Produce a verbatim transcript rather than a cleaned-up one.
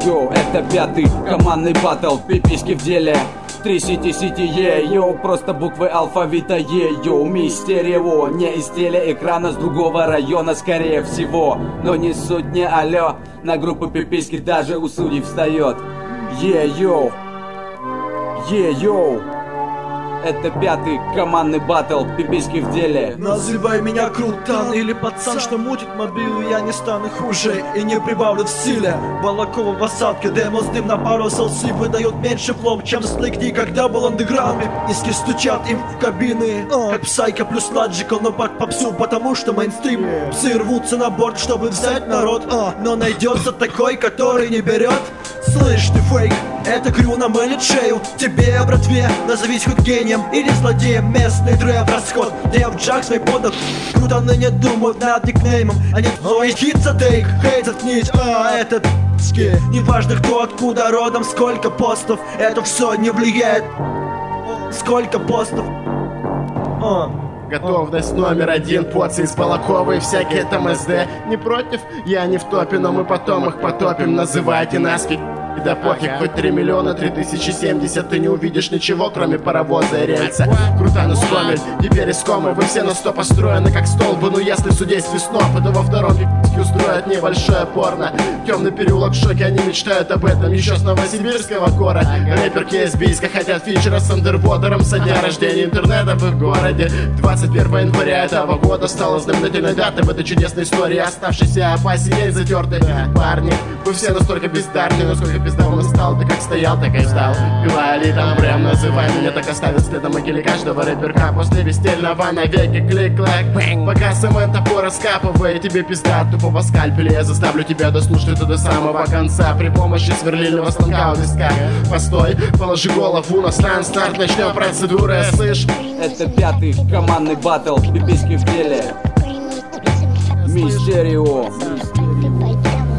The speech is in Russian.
Е-йо, это пятый командный баттл, пиписьки в деле. Три сити сити е-йо, просто буквы алфавита е-йо. Мистерио, не из телеэкрана, с другого района скорее всего. Но не суть, не алё, на группу пиписьки даже у судей встает. Е-йо, е-йо. Это пятый командный баттл, пиписьки в деле. Называй меня крутан или пацан, что мутит мобилу, я не стану хуже и не прибавлю в стиле. Балакова в осадке, демо с дым на пару селси выдает меньше флом, чем слык никогда был андеграунд. Иски стучат им в кабины, как Psycho плюс Logical, но по попсу, потому что мейнстрим. Псы рвутся на борт, чтобы взять народ, но найдется такой, который не берет. Слышь, ты фейк, это крю намылит шею тебе, братве, назовись хоть гением или злодеем. Местный трэп расход, где в джак свой подох. Крутаны не думают над никнеймом, они твой хит за тейк, хейт заткнись, а этот ски. Неважно кто откуда родом, сколько постов, это все не влияет. Сколько постов. а. Готовность номер один, поцы из Балаковой, всякие там эс дэ. Не против? Я не в топе, но мы потом их потопим. Называйте нас фиг. Да пофиг, хоть три миллиона, три тысячи семьдесят. Ты не увидишь ничего, кроме паровоза и рельса. Крутанус Комель, теперь искомы. Вы все на сто построены, как столбы. Но если в судействе сноп, то во втором пи***ки устроят небольшое порно. Темный переулок в шоке, они мечтают об этом еще с новосибирского кора. Рэперки из Бийска хотят фичера с андервотером со дня рождения интернета в их городе. Двадцать первого января этого года стала знаменательной датой в этой чудесной истории, оставшейся по сей затертой. Парни, вы все настолько бездарны, насколько пиздовым стал. Ты как стоял, так и встал. Говори там прям, называй меня, так оставит след на могиле каждого рэперка. После вестельного навеки клик-клак. Пока самый топор раскапывает тебе пизда тупого скальпеля, я заставлю тебя дослушать это до самого конца при помощи сверлильного станка у виска. Постой, положи голову на стан, старт, начнем процедуры, слышь. Это пятый командный баттл, пиписьки в деле. Мистерио.